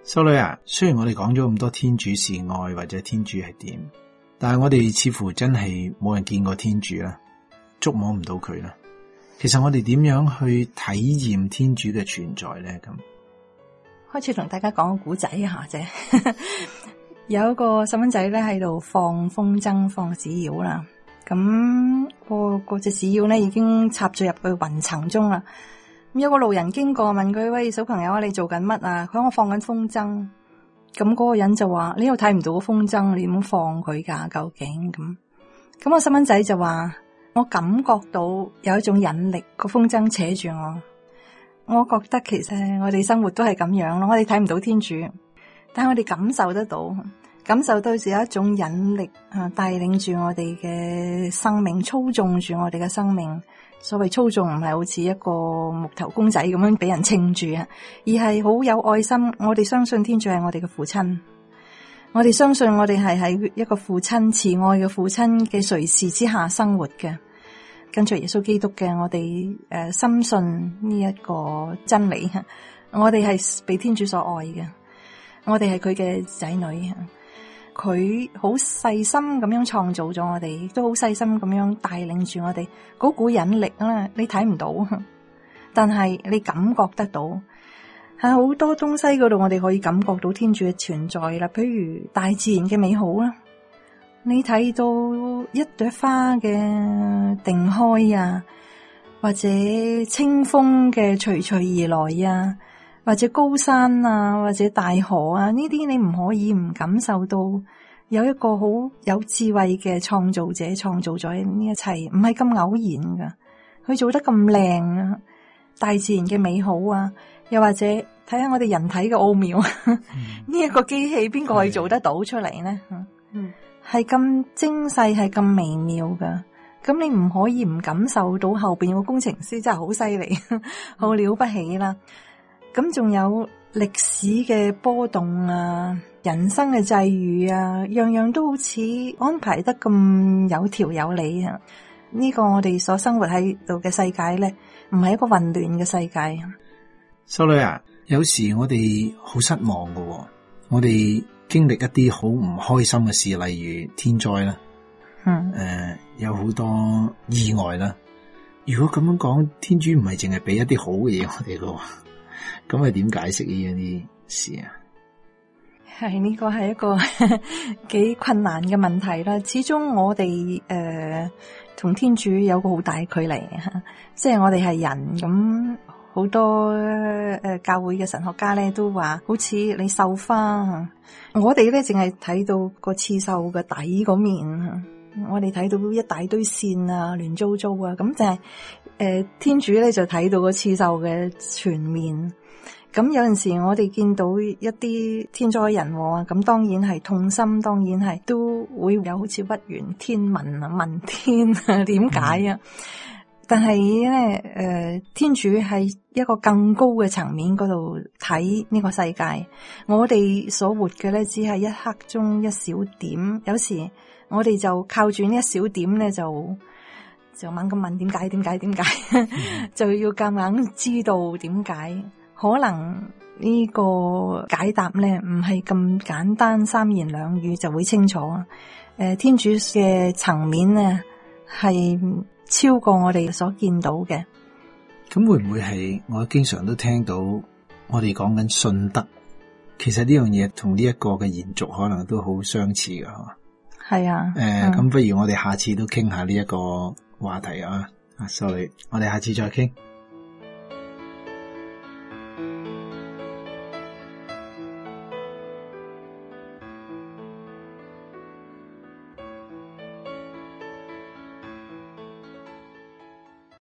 修女啊，雖然我哋講咗咁多天主是愛或者天主係點，但係我哋似乎真係冇人見過天主啦，觸摸唔到佢啦。其實我哋點樣去體驗天主嘅存在咧？咁開始同大家講個古仔下啫。有一個細蚊仔咧喺度放風箏、放紙鷂啦。咁個隻紙鷂咧已經插咗入去雲層中啦。咁有個路人經過問佢：喂，小朋友啊，你做緊乜啊？佢話我放緊風箏。咁嗰個人就話：你又睇唔到個風箏，你點樣放佢㗎？究竟咁？咁個細蚊仔就話：我感覺到有一種引力，個風箏扯住我。我覺得其實我哋生活都係咁樣咯，我哋睇唔到天主，但係我哋感受得到，感受到有一種引力帶領住我哋嘅生命，操縱住我哋嘅生命。所謂操縱唔係好似一個木頭公仔咁樣俾人稱住啊，而係好有愛心。我哋相信天主係我哋嘅父親，我哋相信我哋係喺一個父親慈愛嘅父親嘅垂視之下生活嘅，跟隨耶穌基督嘅。我哋深信呢一個真理，我哋係被天主所愛嘅，我哋係佢嘅仔女。佢好細心咁樣創造咗我哋，亦都好細心咁樣帶領住我哋。嗰股引力啦，你睇唔到，但係你感覺得到。喺好多東西嗰度，我哋可以感覺到天主嘅存在啦。譬如大自然嘅美好啦，你睇到一朵花嘅定開啊，或者清風嘅徐徐而來啊，或者高山啊，或者大河啊，呢啲你唔可以唔感受到有一個好有智慧嘅創造者創造咗呢一切，唔係咁偶然噶，佢做得咁靚啊，大自然嘅美好啊，又或者睇下我哋人體嘅奧妙，呢一個機器邊個可以做得到出嚟呢？係咁精細，係咁微妙噶，咁你唔可以唔感受到後邊個工程師真係好犀利，好了不起啦。咁仲有歷史嘅波動啊，人生嘅際遇啊，樣樣都好似安排得咁有條有理啊！呢個我哋所生活喺度嘅世界咧，唔係一個混亂嘅世界。 修女啊，有時我哋好失望㗎喎，我哋經歷一啲好唔開心嘅事，例如天災啦，有好多意外啦。如果咁樣講，天主唔係淨係俾一啲好嘅嘢我哋㗎喎。咁係點解釋呢樣啲事啊？ 係呢個係一個幾困難嘅問題啦。始終我哋同天主有個好大嘅距離，即係我哋係人咁。好多教會嘅神學家咧都話，好似你繡花，我哋咧淨係睇到個刺繡嘅底嗰面，我哋睇到一大堆線啊，亂糟糟啊，咁就係天主咧就睇到個刺繡嘅全面。咁有陣時我哋見到一啲天災人禍，咁當然係痛心，當然係都會有好似屈原天問啊，問天啊，點解啊？但係咧，天主喺一個更高嘅層面嗰度睇呢個世界，我哋所活嘅咧只係一刻鐘一小點，有時我哋就靠住呢一小點咧，就猛咁問點解，就要夾硬知道點解。可能呢個解答咧唔係咁簡單，三言兩語就會清楚。天主嘅層面咧係超過我哋所見到嘅。 咁會唔會係我經常都聽到我哋講緊信德，其實呢樣嘢同呢一個嘅延續可能都好相似噶。 係啊， 咁不如我哋下次都傾下呢一個話題啊，修女，我哋下次再傾。